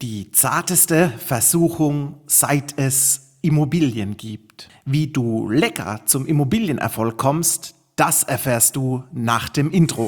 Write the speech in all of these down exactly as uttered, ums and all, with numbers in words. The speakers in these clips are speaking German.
Die zarteste Versuchung, seit es Immobilien gibt. Wie du lecker zum Immobilienerfolg kommst, das erfährst du nach dem Intro.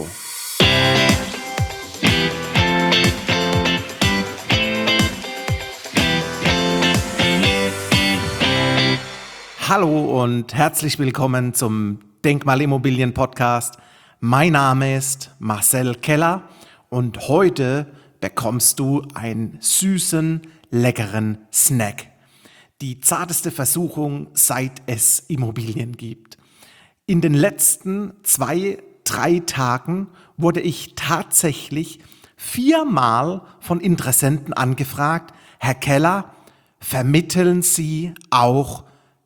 Hallo und herzlich willkommen zum Denkmalimmobilien-Podcast. Mein Name ist Marcel Keller und heute bekommst du einen süßen, leckeren Snack. Die zarteste Versuchung, seit es Immobilien gibt. In den letzten zwei, drei Tagen wurde ich tatsächlich viermal von Interessenten angefragt: Herr Keller, vermitteln Sie auch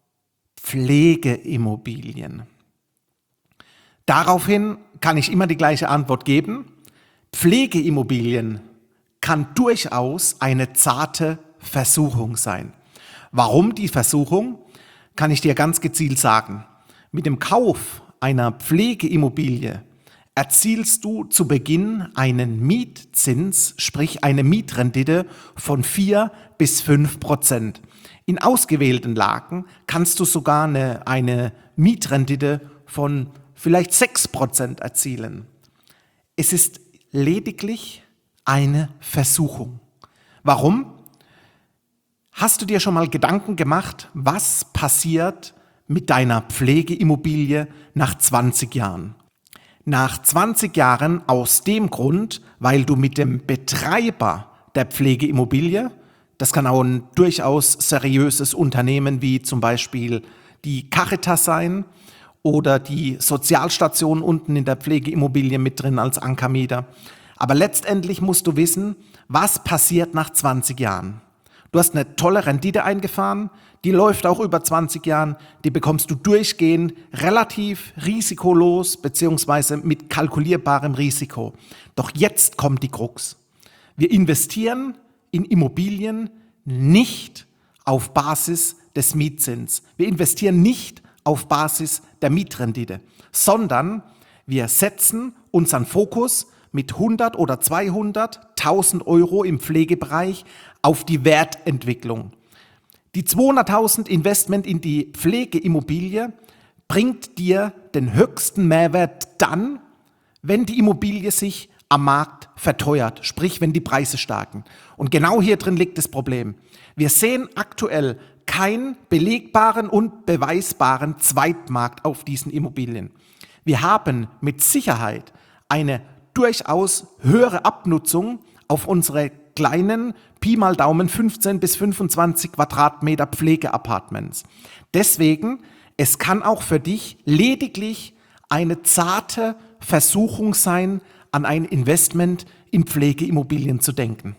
Pflegeimmobilien? Daraufhin kann ich immer die gleiche Antwort geben: Pflegeimmobilien kann durchaus eine zarte Versuchung sein. Warum die Versuchung? Kann ich dir ganz gezielt sagen. Mit dem Kauf einer Pflegeimmobilie erzielst du zu Beginn einen Mietzins, sprich eine Mietrendite von vier bis fünf Prozent. In ausgewählten Lagen kannst du sogar eine, eine Mietrendite von vielleicht sechs Prozent erzielen. Es ist lediglich eine Versuchung. Warum? Hast du dir schon mal Gedanken gemacht, was passiert mit deiner Pflegeimmobilie nach zwanzig Jahren? Nach zwanzig Jahren aus dem Grund, weil du mit dem Betreiber der Pflegeimmobilie, das kann auch ein durchaus seriöses Unternehmen wie zum Beispiel die Caritas sein oder die Sozialstation unten in der Pflegeimmobilie mit drin als Ankermieter. Aber letztendlich musst du wissen, was passiert nach zwanzig Jahren. Du hast eine tolle Rendite eingefahren, die läuft auch über zwanzig Jahren, die bekommst du durchgehend relativ risikolos beziehungsweise mit kalkulierbarem Risiko. Doch jetzt kommt die Krux. Wir investieren in Immobilien nicht auf Basis des Mietzins. Wir investieren nicht auf Basis der Mietrendite, sondern wir setzen unseren Fokus mit hundert oder zweihunderttausend Euro im Pflegebereich auf die Wertentwicklung. Die zweihunderttausend Investment in die Pflegeimmobilie bringt dir den höchsten Mehrwert dann, wenn die Immobilie sich am Markt verteuert, sprich wenn die Preise steigen. Und genau hier drin liegt das Problem. Wir sehen aktuell keinen belegbaren und beweisbaren Zweitmarkt auf diesen Immobilien. Wir haben mit Sicherheit eine durchaus höhere Abnutzung auf unsere kleinen Pi mal Daumen fünfzehn bis fünfundzwanzig Quadratmeter Pflegeapartments. Deswegen, es kann auch für dich lediglich eine zarte Versuchung sein, an ein Investment in Pflegeimmobilien zu denken.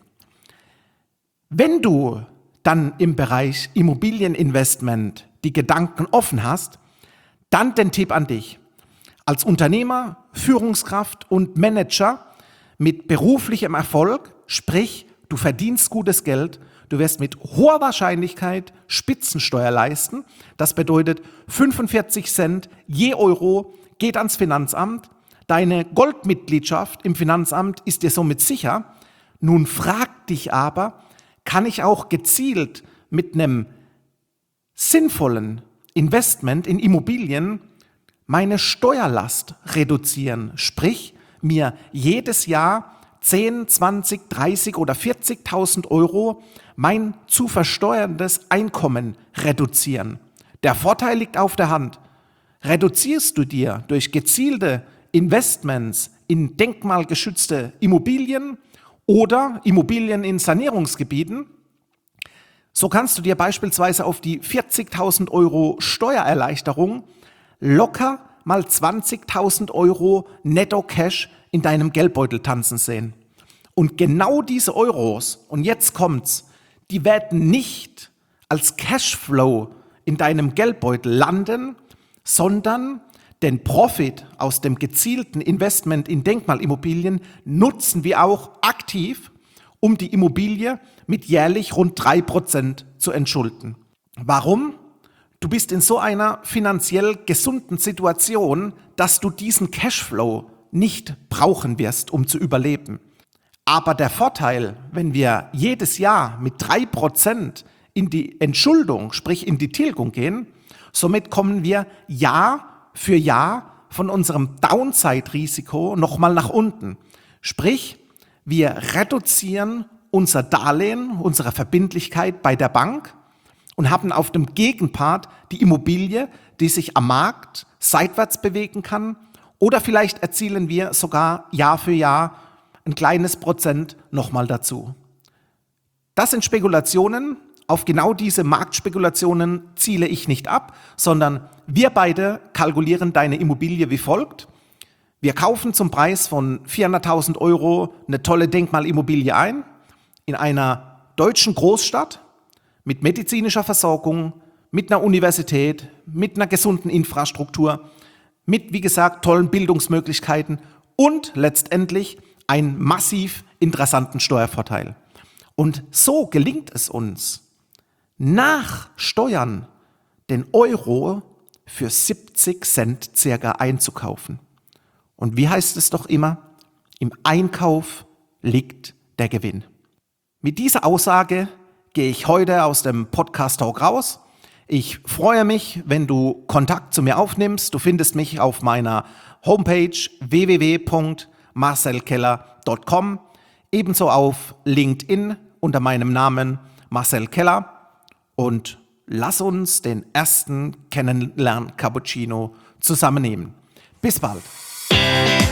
Wenn du dann im Bereich Immobilieninvestment die Gedanken offen hast, dann den Tipp an dich. Als Unternehmer, Führungskraft und Manager mit beruflichem Erfolg, sprich, du verdienst gutes Geld, du wirst mit hoher Wahrscheinlichkeit Spitzensteuer leisten. Das bedeutet, fünfundvierzig Cent je Euro geht ans Finanzamt. Deine Goldmitgliedschaft im Finanzamt ist dir somit sicher. Nun frag dich aber, kann ich auch gezielt mit einem sinnvollen Investment in Immobilien meine Steuerlast reduzieren, sprich mir jedes Jahr zehn, zwanzig, dreißig oder vierzigtausend Euro mein zu versteuerndes Einkommen reduzieren. Der Vorteil liegt auf der Hand. Reduzierst du dir durch gezielte Investments in denkmalgeschützte Immobilien oder Immobilien in Sanierungsgebieten, so kannst du dir beispielsweise auf die vierzigtausend Euro Steuererleichterung locker mal zwanzigtausend Euro Netto-Cash in deinem Geldbeutel tanzen sehen. Und genau diese Euros, und jetzt kommt's, die werden nicht als Cashflow in deinem Geldbeutel landen, sondern den Profit aus dem gezielten Investment in Denkmalimmobilien nutzen wir auch aktiv, um die Immobilie mit jährlich rund drei Prozent zu entschulden. Warum? Du bist in so einer finanziell gesunden Situation, dass du diesen Cashflow nicht brauchen wirst, um zu überleben. Aber der Vorteil, wenn wir jedes Jahr mit drei Prozent in die Entschuldung, sprich in die Tilgung gehen, somit kommen wir Jahr für Jahr von unserem Downside-Risiko nochmal nach unten. Sprich, wir reduzieren unser Darlehen, unsere Verbindlichkeit bei der Bank und haben auf dem Gegenpart die Immobilie, die sich am Markt seitwärts bewegen kann, oder vielleicht erzielen wir sogar Jahr für Jahr ein kleines Prozent nochmal dazu. Das sind Spekulationen. Auf genau diese Marktspekulationen ziele ich nicht ab, sondern wir beide kalkulieren deine Immobilie wie folgt. Wir kaufen zum Preis von vierhunderttausend Euro eine tolle Denkmalimmobilie ein, in einer deutschen Großstadt mit medizinischer Versorgung, mit einer Universität, mit einer gesunden Infrastruktur, mit, wie gesagt, tollen Bildungsmöglichkeiten und letztendlich einen massiv interessanten Steuervorteil. Und so gelingt es uns, nach Steuern den Euro für siebzig Cent circa einzukaufen. Und wie heißt es doch immer? Im Einkauf liegt der Gewinn. Mit dieser Aussage gehe ich heute aus dem Podcast Talk raus. Ich freue mich, wenn du Kontakt zu mir aufnimmst. Du findest mich auf meiner Homepage w w w punkt marcel keller punkt com, ebenso auf LinkedIn unter meinem Namen Marcel Keller, und lass uns den ersten Kennenlern-Cappuccino zusammennehmen. Bis bald.